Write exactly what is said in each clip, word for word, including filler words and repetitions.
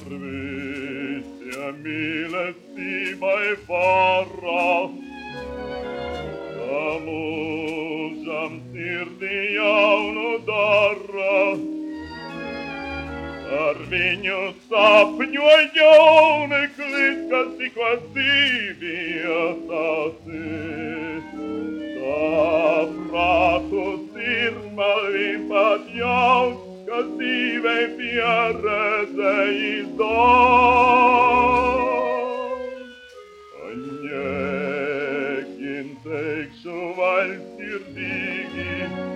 Arvistia milestivai vara, Samusam sirdi jaunu dara. Ar viņu sapņo jauneklis, kas tikko dzīvījās ir. Sapratu sirmavim pat jauns, kas dzīvei pieredzējis daudz. Paņēkin teikšu vaļsirdīgi,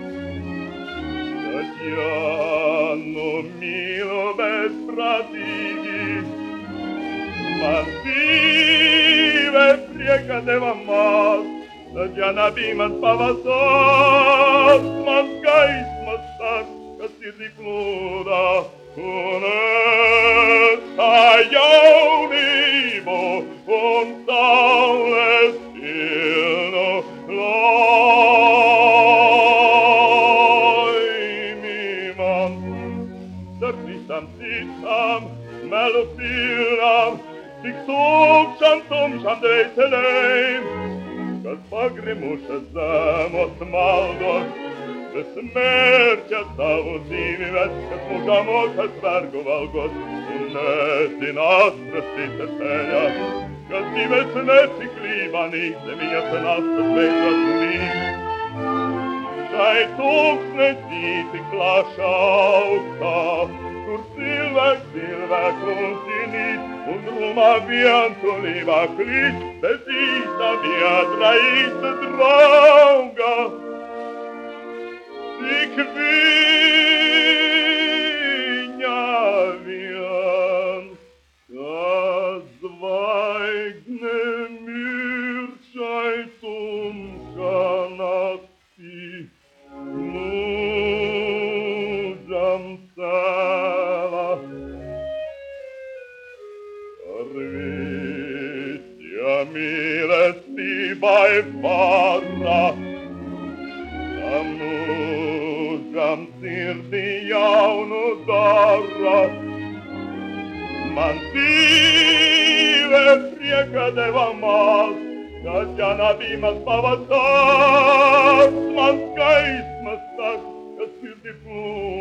kad Jānu mīlu bezprātīgi, man dzīve prieka deva maz, tad Jāna bija mans pavasars, mans gaismas stars, kas sirdī plūdā, un es kā jaunību un saules pilnu Citām, melu pilnām, tik tukšām, tumšām dvēselēm, kas pagrimušas zemos maldos, bez mērķa savu dzīvi ved, kas mūžā mokas vergu valgos, un nezina astrastīta ceļā, kas dzīves neciklībanīs, zemiņas nastas beidzot unīs. Šai tūkstnesī tik plašā augstā, kur cilvēks cilvēku zinīt, un rumā vientulībā klīst, bez īsta biedra, īsta drauga. Tik viņa vien, kā zvaigzne miršai tumšā naktī, mūžam cēla. Arvistia mīlestībai vara, mūžam sirdī jaunu dara. Man dzīve prieka deva maz, kad Jāna bija mans pavasars, mans gaismas stars, kas sirdī plūda.